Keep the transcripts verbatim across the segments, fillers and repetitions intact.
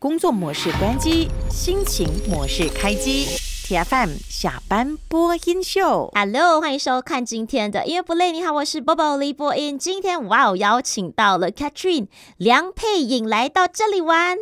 工作模式关机，心情模式开机。T F M 下班播音秀 Hello， 欢迎收看今天的音乐不累。你好，我是 Bobo 李播音。今天哇哦，邀请到了 Catherine 梁佩颖来到这里玩。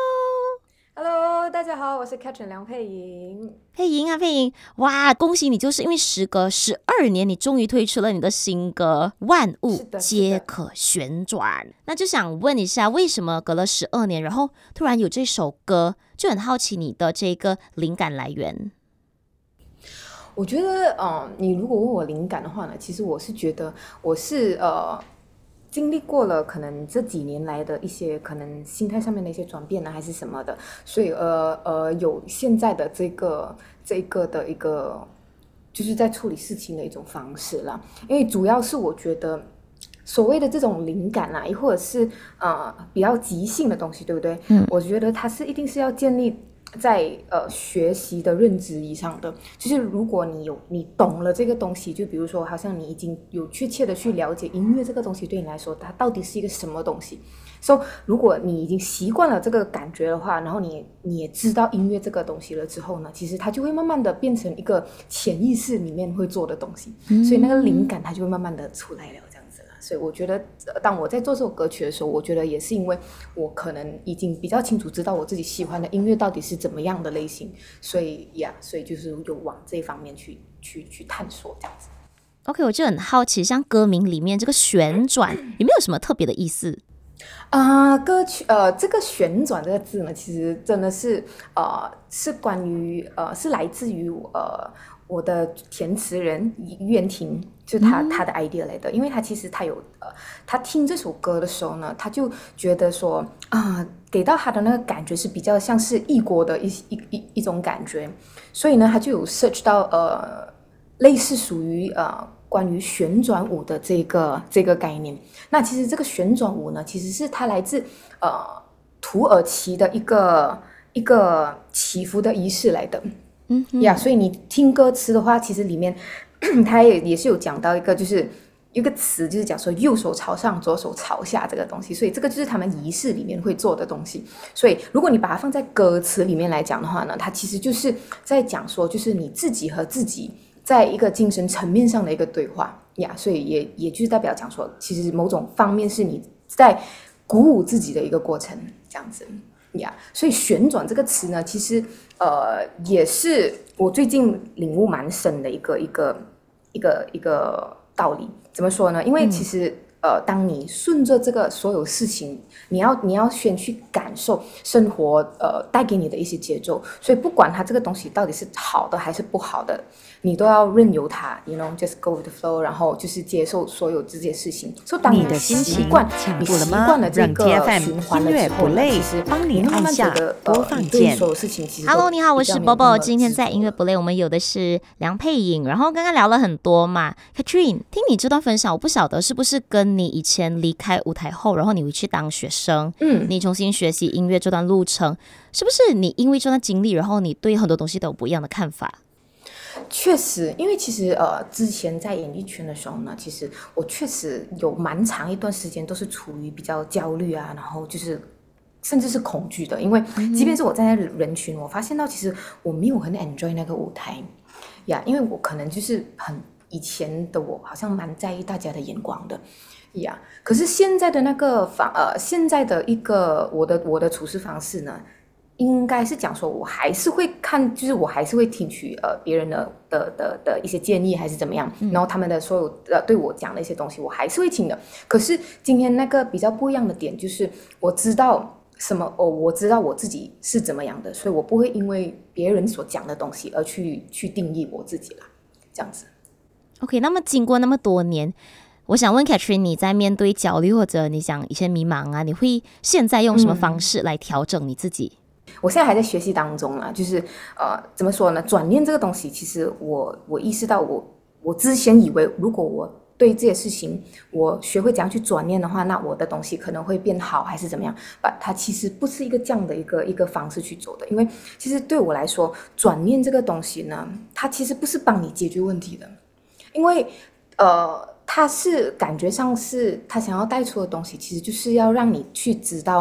Hello，Hello， 大家好，我是 Catherine 梁佩颖。 佩颖啊，佩颖，哇，恭喜你！就是因为时隔十二年，你终于推出了你的新歌《万物皆可旋转》。那就想问一下，为什么隔了十二年，然后突然有这首歌？就很好奇你的这个灵感来源。 我觉得，呃，你如果问我灵感的话呢，其实我是觉得我是呃经历过了可能这几年来的一些可能心态上面的一些转变呢，还是什么的，所以呃呃有现在的这个这个的一个就是在处理事情的一种方式啦。因为主要是我觉得所谓的这种灵感啊，或者是呃比较即兴的东西，对不对？嗯，我觉得它是一定是要建立在呃学习的认知以上的。就是如果你有你懂了这个东西，就比如说好像你已经有确切的去了解音乐这个东西对你来说它到底是一个什么东西。So 如果你已经习惯了这个感觉的话，然后你你也知道音乐这个东西了之后呢，其实它就会慢慢的变成一个潜意识里面会做的东西，嗯，所以那个灵感它就会慢慢的出来了。所以我觉得当我在做这首歌曲的时候，我觉得也是因为我可能已经比较清楚知道我自己喜欢的音乐到底是怎么样的类型，所以呀， yeah, 所以就是有往这一方面去去去探索这样子。 OK， 我就很好奇，像歌名里面这个旋转有没有什么特别的意思啊、呃？歌曲呃，这个旋转这个字呢，其实真的是呃是关于呃是来自于呃我的填词人于元廷，就是他、嗯、他的 idea 来的。因为他其实他有呃，他听这首歌的时候呢，他就觉得说啊、呃，给到他的那个感觉是比较像是异国的一一一一种感觉，所以呢，他就有 search 到呃类似属于呃关于旋转舞的这个这个概念。那其实这个旋转舞呢，其实是它来自呃土耳其的一个一个祈福的仪式来的。嗯呀， yeah, 所以你听歌词的话，其实里面它也也是有讲到一个，就是一个词，就是讲说右手朝上，左手朝下这个东西，所以这个就是他们仪式里面会做的东西。所以如果你把它放在歌词里面来讲的话呢，它其实就是在讲说，就是你自己和自己在一个精神层面上的一个对话呀， yeah, 所以也也就是代表讲说，其实某种方面是你在鼓舞自己的一个过程，这样子。呀、yeah, 所以旋转这个词呢，其实呃也是我最近领悟蛮深的一个一个一个一个道理。怎么说呢？因为其实、嗯、呃，当你顺着这个所有事情，你要你要先去感受生活呃带给你的一些节奏，所以不管它这个东西到底是好的还是不好的，你都要任由它 ，you know just go with the flow， 然后就是接受所有这些事情。所以当你的心情强过了吗？你习惯了这个循环了之后，其实帮你按下播放键。 所有事情其实 Hello， 你好，我是 Bobo。今天在音乐不累，我们有的是梁佩颖，然后刚刚聊了很多嘛。Catherine， 听你这段分享，我不晓得是不是跟你以前离开舞台后，然后你回去当学生，嗯，你重新学习音乐这段路程，是不是你因为这段经历，然后你对很多东西都有不一样的看法？ 确实，因为其实呃，之前在演艺圈的时候呢，其实我确实有蛮长一段时间都是处于比较焦虑啊，然后就是甚至是恐惧的。因为即便是我站在人群，我发现到其实我没有很 enjoy 那个舞台呀，因为我可能就是很以前的我好像蛮在意大家的眼光的呀。可是现在的那个方呃，现在的一个我的我的处事方式呢，应该是讲说，我还是会看，就是我还是会听取呃别人的的的的一些建议，还是怎么样，嗯、然后他们的所有呃对我讲的一些东西，我还是会听的。可是今天那个比较不一样的点，就是我知道什么哦，我知道我自己是怎么样的，所以我不会因为别人所讲的东西而去去定义我自己啦，这样子。 OK， 那么经过那么多年，我想问 Catherine， 你在面对焦虑或者你想一些迷茫啊，你会现在用什么方式来调整你自己？嗯， 我现在还在学习当中啦，就是呃，怎么说呢？转念这个东西，其实我我意识到我，我之前以为，如果我对这些事情我学会怎样去转念的话，那我的东西可能会变好，还是怎么样？但它其实不是一个这样的一个一个方式去走的，因为其实对我来说，转念这个东西呢，它其实不是帮你解决问题的，因为呃，它是感觉上是它想要带出的东西，其实就是要让你去知道。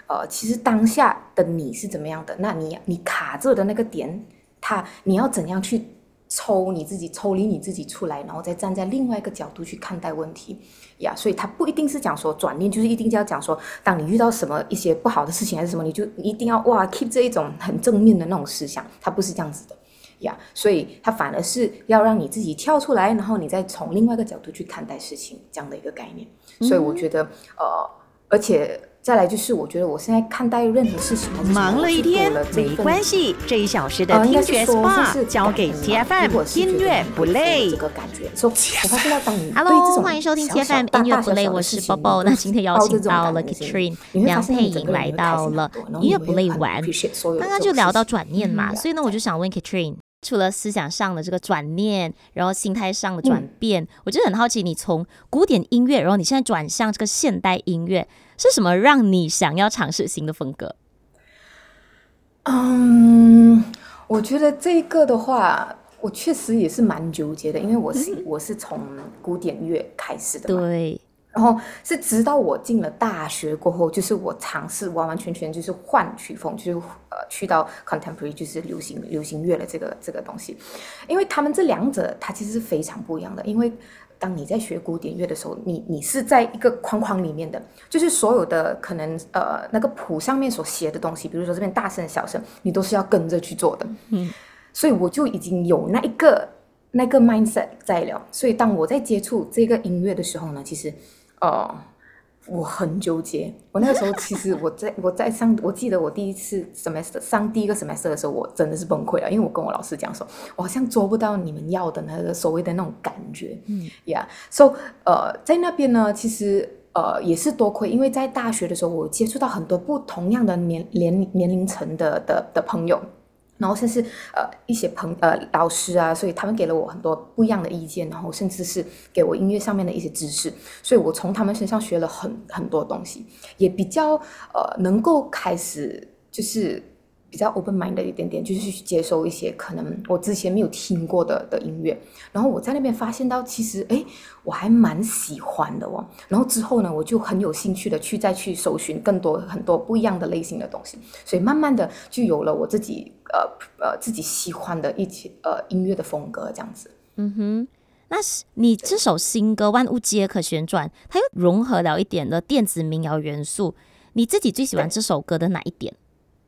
呃，其实当下的你是怎么样的，那你你卡着的那个点，它你要怎样去抽你自己，抽离你自己出来，然后再站在另外一个角度去看待问题呀。所以它不一定是讲说转念，就是一定要讲说，当你遇到什么一些不好的事情还是什么，你就一定要哇 keep 这一种很正面的那种思想，它不是这样子的呀。所以它反而是要让你自己跳出来，然后你再从另外一个角度去看待事情，这样的一个概念。所以我觉得，呃，而且。再来就是，我觉得我现在看待任何事情， 忙了一天没关系，这一小时的听觉 S P A 交给 T F M 音乐不累。 这个感觉，所以我发现到当你 Hello， 欢迎收听 T F M 音乐不累，我是 Bobo。那今天邀请到了 Katrine 梁佩颖来到了音乐不累玩。刚刚就聊到转念嘛，所以呢，我就想问 Katrine。除了思想上的这个转念，然后心态上的转变，嗯、我就很好奇，你从古典音乐，然后你现在转向这个现代音乐，是什么让你想要尝试新的风格？ 嗯，我觉得这个的话，我确实也是蛮纠结的，因为我是、嗯、我是从古典乐开始的嘛， 对。 然后是直到我进了大学过后，就是我尝试完完全全就是换曲风，就是呃去到 contemporary 就是流行流行乐的这个这个东西，因为他们这两者它其实是非常不一样的。因为当你在学古典乐的时候，你你是在一个框框里面的，就是所有的可能呃那个谱上面所写的东西，比如说这边大声小声，你都是要跟着去做的。嗯，所以我就已经有那一个那个 mindset 在了。所以当我在接触这个音乐的时候呢，其实。呃，我很纠结。我那个时候其实我在我在上，我记得我第一次 semester 上第一个 semester 的时候，我真的是崩溃了，因为我跟我老师讲说，我好像做不到你们要的那个所谓的那种感觉。嗯呀 yeah. So 呃，在那边呢，其实呃也是多亏，因为在大学的时候，我接触到很多不同样的年年年龄层的的的朋友。然后甚至呃一些朋呃老师啊，所以他们给了我很多不一样的意见，然后甚至是给我音乐上面的一些知识，所以我从他们身上学了很很多东西，也比较呃能够开始就是比较 open mind 的一点点，就是去接受一些可能我之前没有听过的的音乐，然后我在那边发现到其实哎我还蛮喜欢的哦，然后之后呢我就很有兴趣的去再去搜寻更多很多不一样的类型的东西，所以慢慢的就有了我自己呃呃自己喜欢的一些呃音乐的风格这样子。 嗯哼，那你这首新歌《万物皆可旋转》，它又融合了一点的电子民谣元素，你自己最喜欢这首歌的哪一点？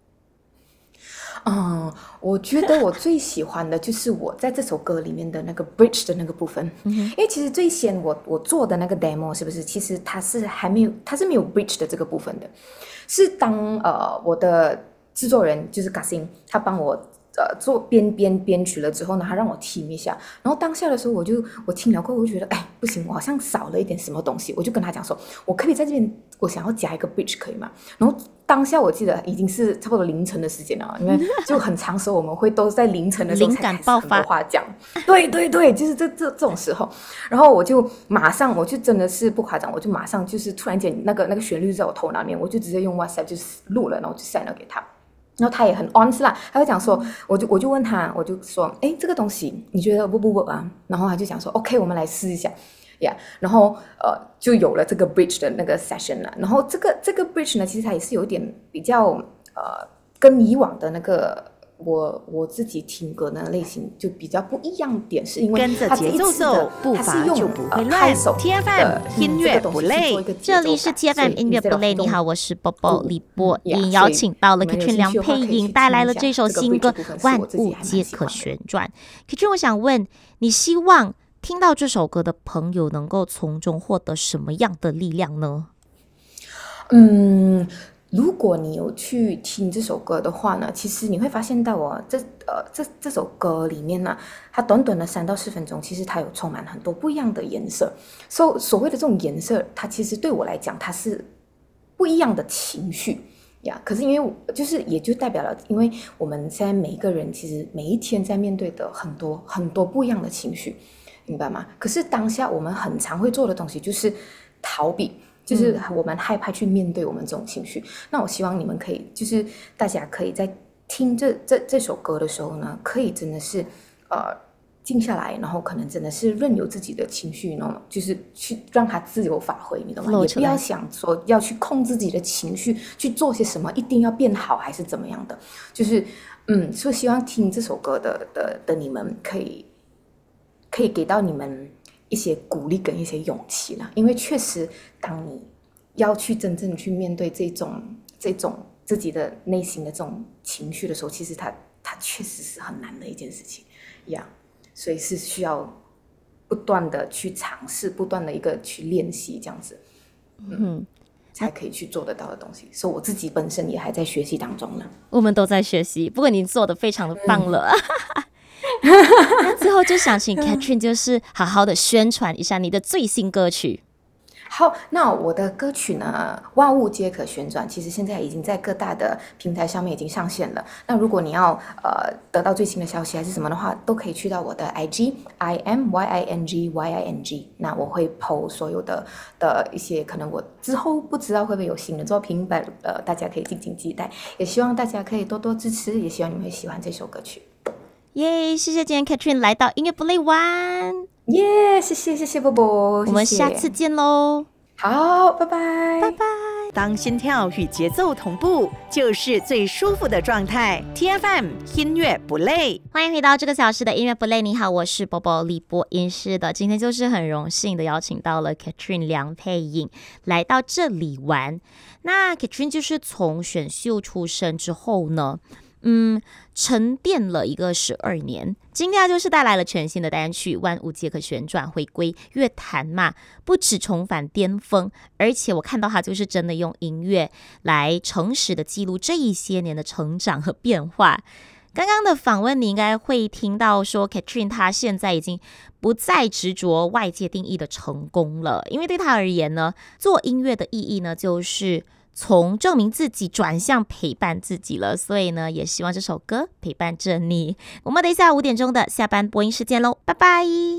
嗯，我觉得我最喜欢的就是我在这首歌里面的那个 bridge 的那个部分，嗯、因为其实最先我我做的那个 demo 是不是，其实它是还没有，它是没有 bridge 的这个部分的，是当呃我的制作人就是 Kasim 他帮我呃做编编编曲了之后呢，他让我听一下，然后当下的时候我就我听了过后我就觉得哎不行，我好像少了一点什么东西，我就跟他讲说，我可以在这边我想要加一个 bridge 可以吗？然后当下我记得已经是差不多凌晨的时间了，因为就很长时候我们会都在凌晨的时候才开始很多话讲，对对对，就是这这这种时候，然后我就马上我就真的是不夸张，我就马上就是突然间那个那个旋律在我头脑里面，我就直接用 WhatsApp 就是录了，然后就 send 了给他。然后他也很 honest 啦，他就讲说，我就我就问他，我就说，哎，这个东西你觉得不不不啊？然后他就讲说 ，OK， 我们来试一下。Yeah, 然后呃就有了这个 bridge 的那个 session 了。然后这个这个 bridge 呢，其实它也是有点比较呃跟以往的那个我我自己听歌的类型就比较不一样点，是因为跟着节奏走，步伐就不会乱。T F M 音乐不累， 这里是 T F M 音乐不累。你好，我是 Bobo 李波英，邀请到了 Katrine 梁佩颖带来了这首新歌《万物皆可旋转》。Katrine， 我想问你，希望听到这首歌的朋友能够从中获得什么样的力量呢？ 嗯，如果你有去听这首歌的话呢，其实你会发现到哦，这呃这这首歌里面呢，它短短的三到四分钟，其实它有充满很多不一样的颜色。所、so, 所谓的这种颜色，它其实对我来讲，它是不一样的情绪呀。可是因为就是也就代表了，因为我们现在每一个人其实每一天在面对的很多很多不一样的情绪。明白吗？可是当下我们很常会做的东西就是逃避，就是我们害怕去面对我们这种情绪。嗯、那我希望你们可以，就是大家可以在听这这这首歌的时候呢，可以真的是呃静下来，然后可能真的是任由自己的情绪呢，就是去让它自由发挥，你懂吗？也不要想说要去控制自己的情绪，去做些什么，一定要变好还是怎么样的。就是嗯，所以希望听这首歌的的的你们可以可以给到你们一些鼓励跟一些勇气啦，因为确实当你要去真正去面对这种这种自己的内心的这种情绪的时候，其实它它确实是很难的一件事情呀。Yeah.所以是需要不断的去尝试，不断的一个去练习，这样子，嗯，嗯才可以去做得到的东西。所以我自己本身也还在学习当中呢。 我们都在学习，不过你做得非常的棒了。嗯、那最后就想请 Catherine 就是好好的宣传一下你的最新歌曲。 好，那我的歌曲呢，万物皆可旋转，其实现在已经在各大的平台上面已经上线了。那如果你要呃得到最新的消息还是什么的话，都可以去到我的 I G I M Y I N G Y I N G， 那我会 po 所有的的一些可能我之后不知道会不会有新的作品，但呃大家可以敬请期待，也希望大家可以多多支持，也希望你们会喜欢这首歌曲。 耶、yeah, 谢谢今天 Catherine 来到音乐不累玩。 耶、yeah, 谢谢谢谢波波， 我们下次见咯。 好，拜拜， 拜拜。 当心跳与节奏同步，就是最舒服的状态。T F M 音乐不累， 欢迎回到这个小时的音乐不累。你好，我是波波李播音室的。今天就是很荣幸的邀请到了 Catherine 梁佩颖来到这里玩。那 Catherine 就是从选秀出身之后呢，嗯，沉淀了一个十二年，今天就是带来了全新的单曲《万物皆可旋转》，回归乐坛嘛，不止重返巅峰，而且我看到他就是真的用音乐来诚实的记录这一些年的成长和变化。刚刚的访问你应该会听到说 Catherine 她现在已经不再执着外界定义的成功了，因为对她而言呢，做音乐的意义呢就是从证明自己转向陪伴自己了，所以呢，也希望这首歌陪伴着你。我们等一下五点钟的下班播音时间喽，拜拜。